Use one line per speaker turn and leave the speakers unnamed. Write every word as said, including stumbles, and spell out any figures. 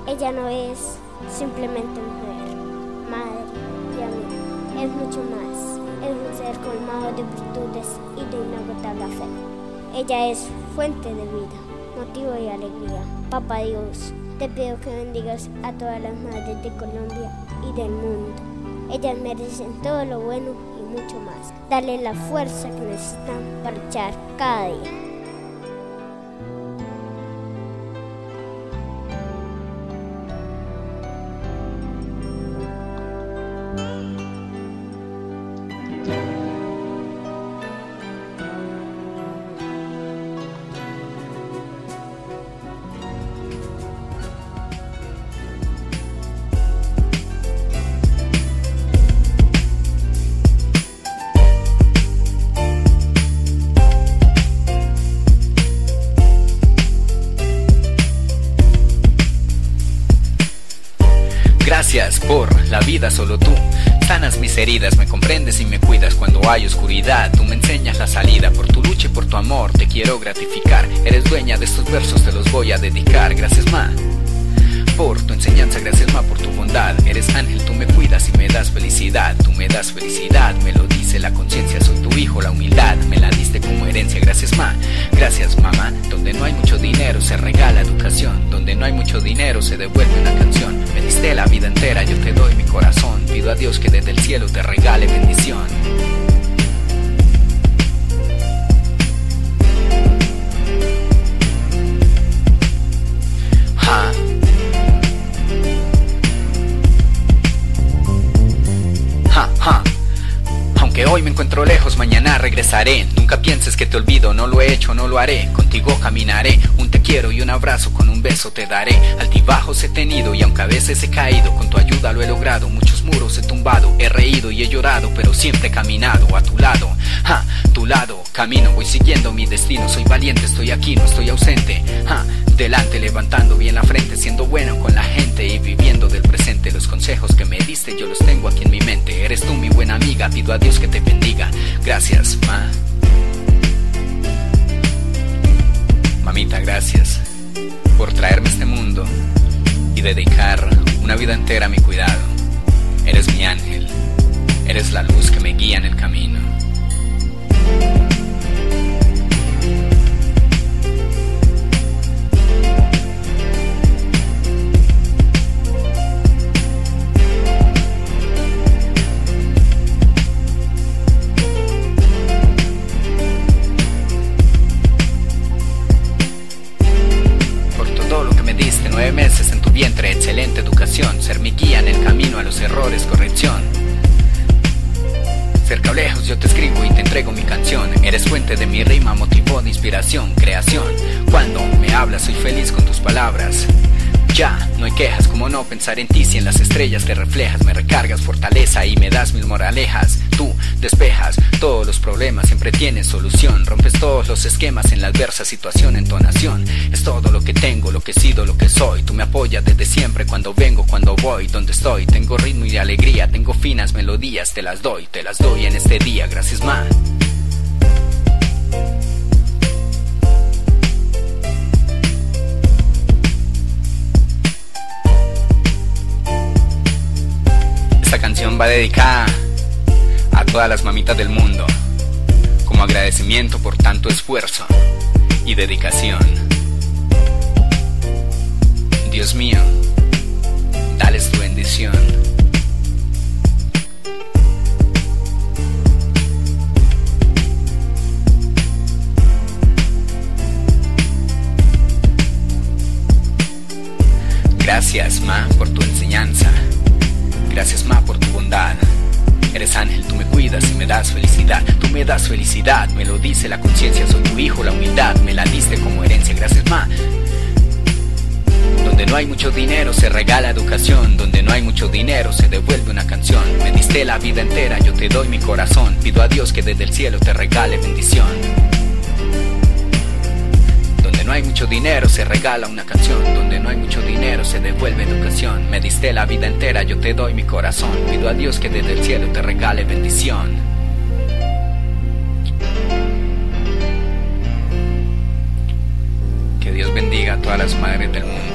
Ella no es simplemente mujer, madre y amiga, es mucho más. Es un ser colmado de virtudes y de inagotable fe. Ella es fuente de vida, motivo y alegría. Papá Dios, te pido que bendigas a todas las madres de Colombia y del mundo. Ellas merecen todo lo bueno y mucho más. Dale la fuerza que necesitan para luchar cada día.
Gracias por la vida, solo tú sanas mis heridas, me comprendes y me cuidas cuando hay oscuridad. Tú me enseñas la salida, por tu lucha y por tu amor te quiero gratificar. Eres dueña de estos versos, te los voy a dedicar. Gracias, ma, por tu enseñanza, gracias, ma, por tu bondad. Eres ángel, tú me cuidas y me das felicidad. Tú me das felicidad, me lo dice la conciencia. Soy tu hijo, la humildad me la diste como herencia. Gracias, ma, gracias, mamá. Donde no hay mucho dinero se regala educación. Donde no hay mucho dinero se devuelve una canción. Me diste la vida entera, yo te doy mi corazón. Pido a Dios que desde el cielo te regale bendición. Ja. Ja, ja. Aunque hoy me encuentro lejos, mañana regresaré. Nunca pienses que te olvido, no lo he hecho, no lo haré. Contigo caminaré, un te quiero y un abrazo, con un beso te daré. Altibajos he tenido y aunque a veces he caído, con tu ayuda lo he logrado. Muchos muros he tumbado, he reído y he llorado, pero siempre he caminado a tu lado. Ja, tu lado, camino, voy siguiendo mi destino. Soy valiente, estoy aquí, no estoy ausente. Ja, delante, levantando bien la frente, siendo bueno con la gente y viviendo del presente. Los consejos que me diste yo los tengo aquí en mi mente. Eres tú mi buena amiga, pido a Dios que te bendiga. Gracias, ma. Mamita, gracias por traerme a este mundo y dedicar una vida entera a mi cuidado. Eres mi ángel, eres la luz que me guía en el camino. Nueve meses en tu vientre, excelente educación. Ser mi guía en el camino a los errores, corrección. Cerca o lejos yo te escribo y te entrego mi canción. Eres fuente de mi rima, motivo de inspiración, creación. Cuando me hablas soy feliz con tus palabras. Ya, no hay quejas, como no pensar en ti si en las estrellas te reflejas. Me recargas fortaleza y me das mil moralejas. Tú despejas todos los problemas, siempre tienes solución. Rompes todos los esquemas en la adversa situación, entonación. Es todo lo que tengo, lo que he sido, lo que soy. Tú me apoyas desde siempre, cuando vengo, cuando voy, donde estoy. Tengo ritmo y alegría, tengo finas melodías. Te las doy, te las doy en este día. Gracias, ma. Esta canción va dedicada a todas las mamitas del mundo, como agradecimiento por tanto esfuerzo y dedicación. Dios mío, dales tu bendición. Gracias, ma, por tu enseñanza. Gracias, ma, por tu bondad. Eres ángel, tú me cuidas y me das felicidad. Tú me das felicidad, me lo dice la conciencia. Soy tu hijo, la humildad me la diste como herencia. Gracias, ma. Donde no hay mucho dinero se regala educación. Donde no hay mucho dinero se devuelve una canción. Me diste la vida entera, yo te doy mi corazón. Pido a Dios que desde el cielo te regale bendición. Donde no hay mucho dinero se regala una canción. Donde no hay mucho dinero se devuelve educación. Me diste la vida entera, yo te doy mi corazón. Pido a Dios que desde el cielo te regale bendición. Que Dios bendiga a todas las madres del mundo.